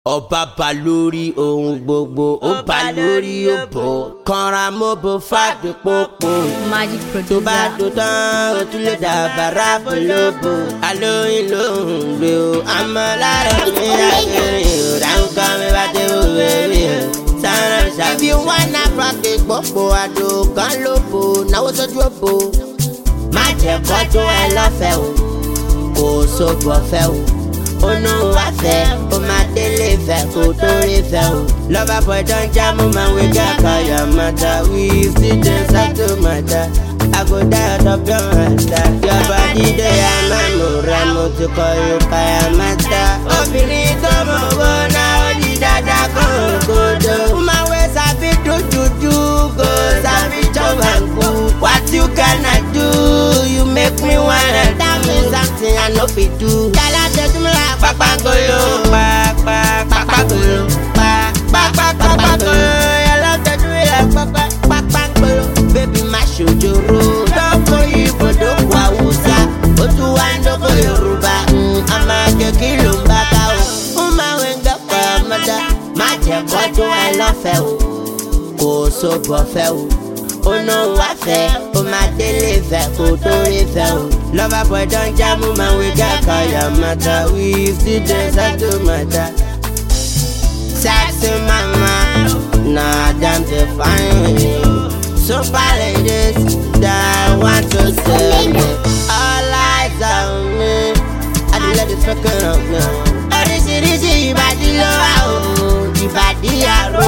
Ọba bá lórí ohun gbogbo, ó bá lórí òbò. Kanra mọ́bò fàgbé pópó. Magic Tó bá producer. tó tán, ó tún lè dàbàrà polówó. Alóyin lóhùn gbé o, àmọ́ lára mi àgbèrè o. Dáńkà mi bá dé wò bébí o. Sára ṣàbí. If you wanna practice gbogbo àdó kan lóbo, náwó sójú òbò. Má jẹ́ kọ́jú ẹ lọ́fẹ̀ẹ́ o, kò sóbò ọ̀fẹ́ o. Onu wa fẹ́, o máa délé fẹ́, kò tó rí fẹ́ o. Lover boy don jam man we get kaya matter. We still dey settle matter. I go die out of your matter. Your body dey amamura, mo ti kọ you kaya matter. Obìnrin tó mọ̀ owó náà ó di dáadáa kan ògodo. Máa wé sábì dúdúdú, go sábì jọba nkú. What you gonna do? You make me wanna tell me something I no fit do. Yàrá tẹ̀sí mi la papagolo, papagolo, papagolo. Yàrá tẹ̀sí mi la papagolo. Baby má ṣòjòrò, dọ́kọ̀ ìbò dọ́kọ̀ Haúsá, ó tún wá ń dọ́kọ̀ Yorùbá. Àmọ́ kékeré ló ń bá ká o. Ó máa ń dọ́kọ̀ ọmọdé, má jẹ́ kọ́jú ẹ lọ́fẹ̀ẹ́ o, kò sóbò ọ̀fẹ́ o. Onu wa fẹ́, o máa délé fẹ́, kò tó rí fẹ́ o. Lover boy don jam man we get kaya matter. We still dey settle matter. Sexy mama, nah damn dey fine with you. Super ladies that want to see me. All eyes on me, I dey let it fucking up now. Oríṣiríṣi ìbàdí ló wà o, ìbàdí àrò.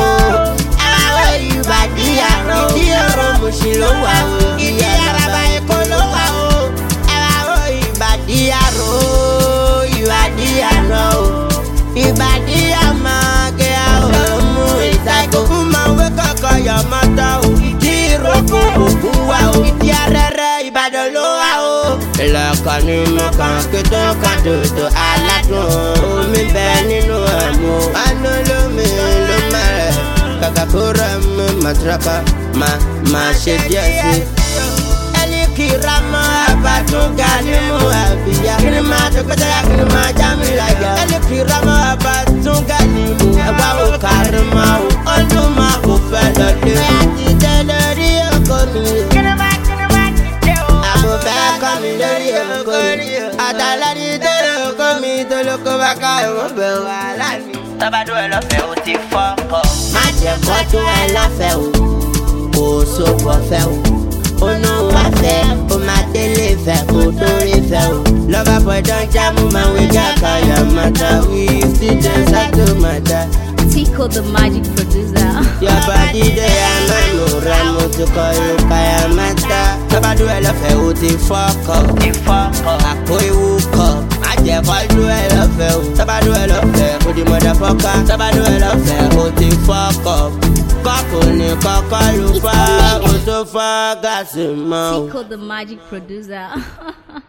Ìbàdí àrò, ìdí ọ̀rọ̀ mùsùlùmí ló wà o, ìdí àràbà èkó ló wà o. Ẹ̀rọ ìbàdí àrò, ìbàdí àrò o. Ìbàdí àmàgé àwọn ọmọ ìtàkùn. Fún máa wé kọ̀kọ̀ yọ̀ mọ́tò o. Ìdí ìrókò ògùn wà o. Ìdí arẹ́rẹ́ Ìbàdàn ló wà o. Ìlọ̀kọ̀ ni mo kàn kí tó kàn dòdò aládùn. Omi bẹ nínú ẹ̀mú. Àná lómi ló mẹ́rẹ̀. Kàkà kó rẹ̀ mú màtúrákà máa ṣe díẹ̀ sí. Ẹni kìra mọ́ àbátúngà nínú àbíyá. Kí ni máa tó kọ́tàyà, kí ni máa já mi láyà. Ẹni kìra mọ́ àbátúngà nínú ẹgbà wo kárí máa wò. Ọdún máa kò fẹ́ lọ́dẹ. Bẹ́ẹ̀ ti tẹ́ lórí ọkọ mi. Kí ni máa ti jẹ́ o. Àbò fẹ́ kọ́ mi lórí ọkọ mi. Àtàlẹ́ ti tẹ́ ọkọ mi tó ló kó bá ká ìwọ̀n bẹ̀ wà láàmì. Tọ́bádùn ẹ lọ́fẹ̀ẹ́ o ti fọ́kọ̀. Má jẹ́ kọ́jú ẹ lọ́fẹ̀ẹ́ o, kò sóbò ọ̀fẹ́ o. Onu wa fẹ́, o máa délé fẹ́, kò tó rí fẹ́ o. Lover boy don jam man we get kaya matter. We still dey settle matter. Tico the magic producer. Your body dey amamura, mo ti kọ you kaya matter. Tọ́bádùn ẹ lọ́fẹ̀ẹ́ o ti fọ́kọ̀. Àpò ewu kọ̀. Má jẹ́ kọ́jú ẹ lọ́fẹ̀ẹ́ o. Tọ́bádùn ẹ lọ́fẹ̀ẹ́ o di mọ̀dàfọ́ká. Tọ́bádùn ẹ lọ́fẹ̀ẹ́ o ti fọ́kọ̀. Kọ́kù ní kọ́kọ́ lù fá, o tó fọ́ gáàsì mọ́ o. Tico the magic producer.